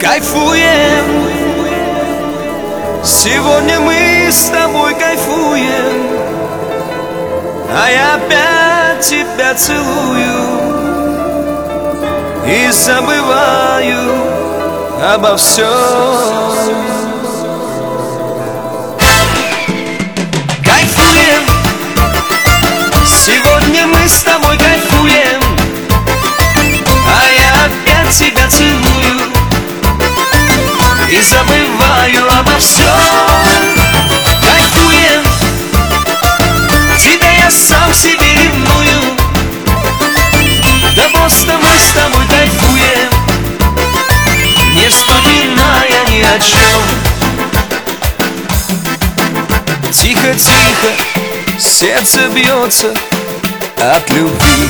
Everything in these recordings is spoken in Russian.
Кайфуем, сегодня мы с тобой кайфуем, а я опять тебя целую и забываю обо всем. Кайфуем, сегодня мы с тобой кайфуем, а я опять тебя целую и забываю обо всем. Кайфуем, тебя я сам себе ревную, да просто мы с тобой кайфуем, не вспоминая ни о чем. Тихо-тихо сердце бьется от любви.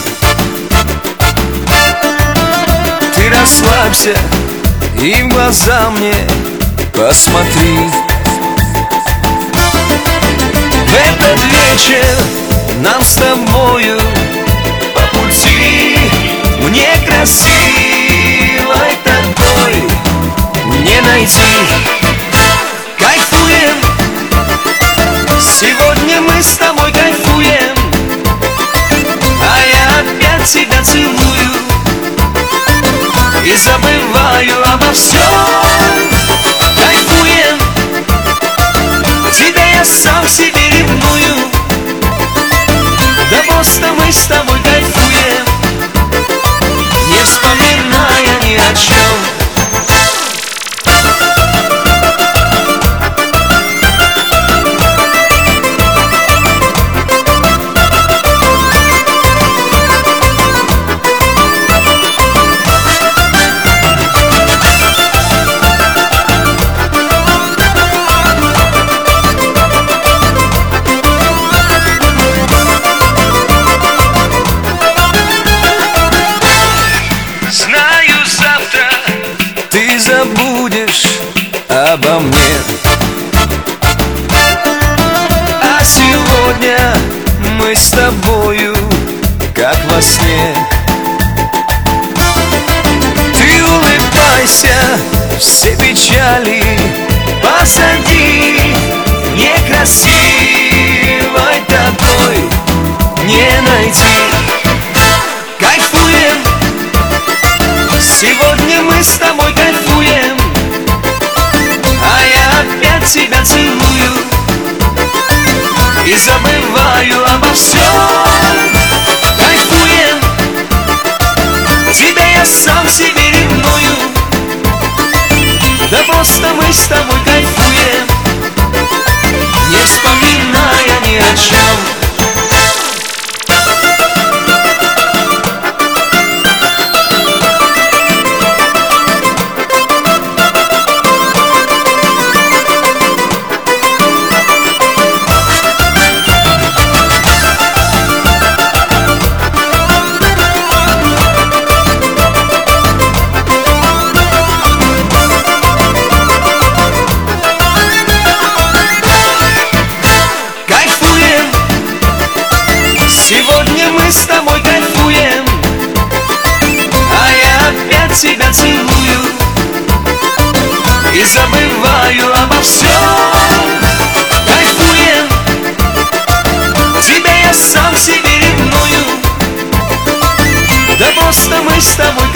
Ты расслабься и в глаза мне посмотри. В этот вечер нам с тобою по пути, мне красивой такой не найти. Кайфуем, сегодня мы с тобой кайфуем, а я опять тебя целую и забываю обо всем. Кайфуем, тебя я сам себе ревную, да просто мы с тобой кайфуем, не вспоминая ни о чем. Ты забудешь обо мне, а сегодня мы с тобою как во сне. Ты улыбайся, все печали позади, некрасивой такой не найти. Кайфуем, сегодня мы с тобой кайфуем, а я опять тебя целую и забываю обо всем. Кайфуем, тебя я сам себе ревную, да просто мы с тобой кайфуем, не вспоминая ни о чем. Сегодня мы с тобой кайфуем, а я опять тебя целую и забываю обо всем. Кайфуем, тебя я сам себе ревную, да просто мы с тобой